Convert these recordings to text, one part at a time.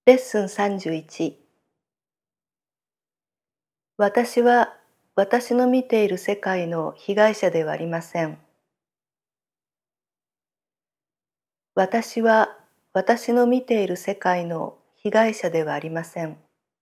レッスン31。私は私の見ている世界の被害者ではありません。私は私の見ている世界の被害者ではありません。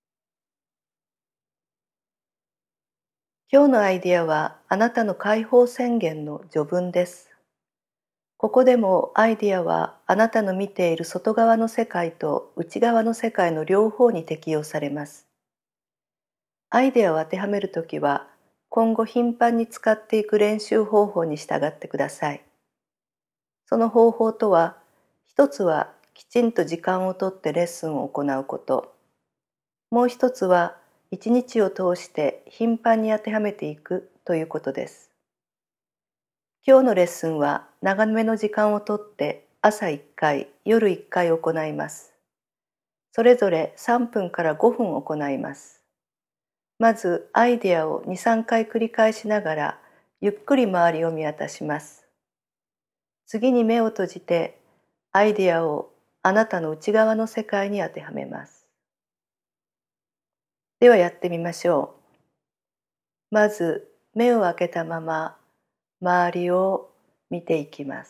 今日のアイデアはあなたの解放宣言の序文です。ここでもアイデアはあなたの見ている外側の世界と内側の世界の両方に適用されます。アイデアを当てはめるときは、今後頻繁に使っていく練習方法に従ってください。その方法とは、一つはきちんと時間をとってレッスンを行うこと。もう一つは、一日を通して頻繁に当てはめていくということです。今日のレッスンは長めの時間をとって朝1回、夜1回行います。それぞれ3分から5分行います。まずアイデアを2、3回繰り返しながらゆっくり周りを見渡します。次に目を閉じてアイデアをあなたの内側の世界に当てはめます。ではやってみましょう。まず目を開けたまま周りを見ていきます。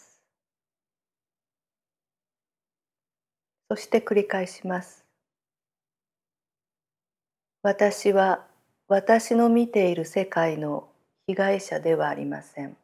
そして繰り返します。私は私の見ている世界の被害者ではありません。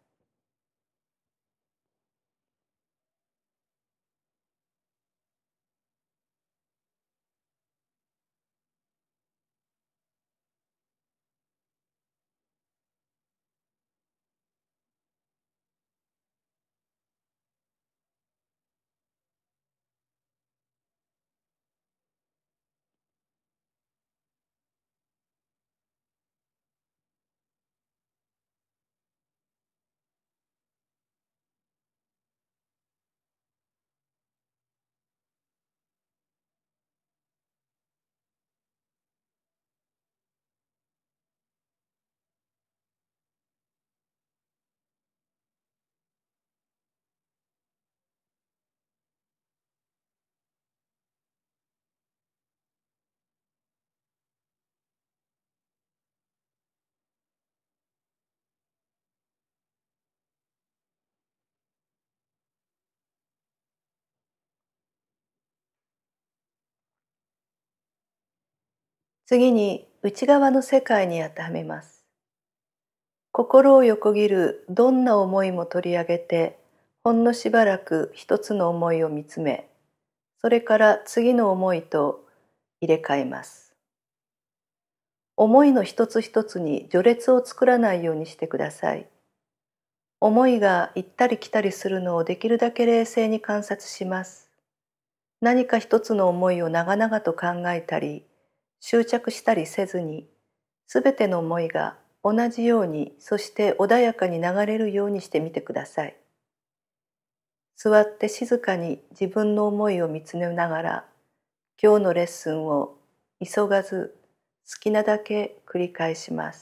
次に内側の世界に当てはめます。心を横切るどんな思いも取り上げて、ほんのしばらく一つの思いを見つめ、それから次の思いと入れ替えます。思いの一つ一つに序列を作らないようにしてください。思いが行ったり来たりするのをできるだけ冷静に観察します。何か一つの思いを長々と考えたり、執着したりせずに、すべての思いが同じように、そして穏やかに流れるようにしてみてください。座って静かに自分の思いを見つめながら、今日のレッスンを急がず好きなだけ繰り返します。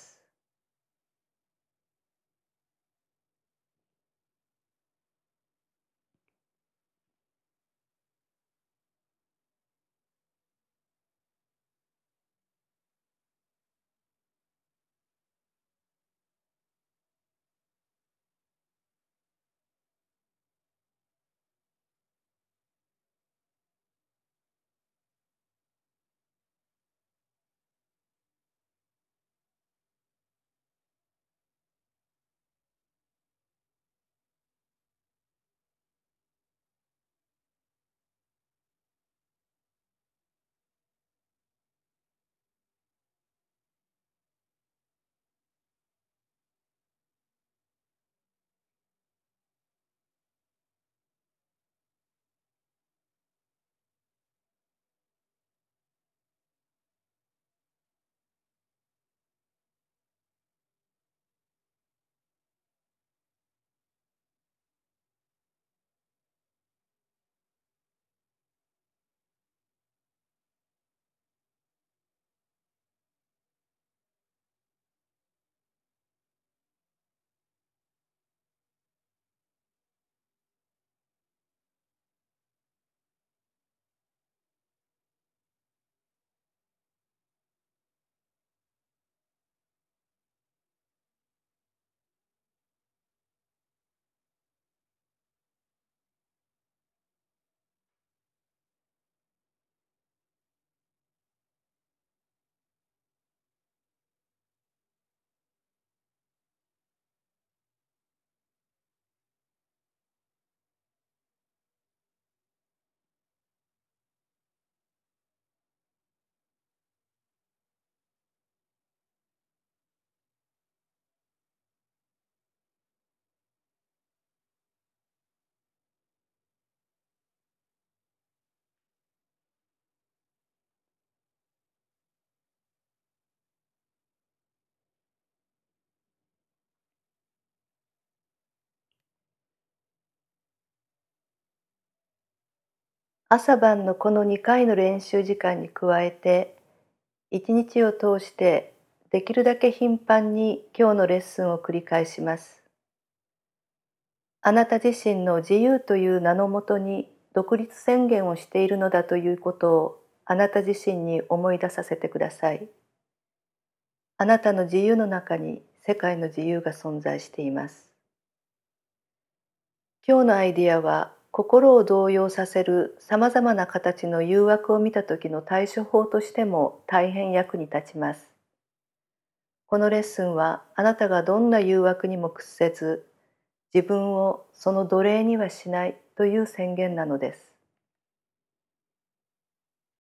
朝晩のこの2回の練習時間に加えて、1日を通してできるだけ頻繁に今日のレッスンを繰り返します。あなた自身の自由という名のもとに独立宣言をしているのだということをあなた自身に思い出させてください。あなたの自由の中に世界の自由が存在しています。今日のアイディアは、心を動揺させるさまざまな形の誘惑を見た時の対処法としても大変役に立ちます。このレッスンは、あなたがどんな誘惑にも屈せず、自分をその奴隷にはしないという宣言なのです。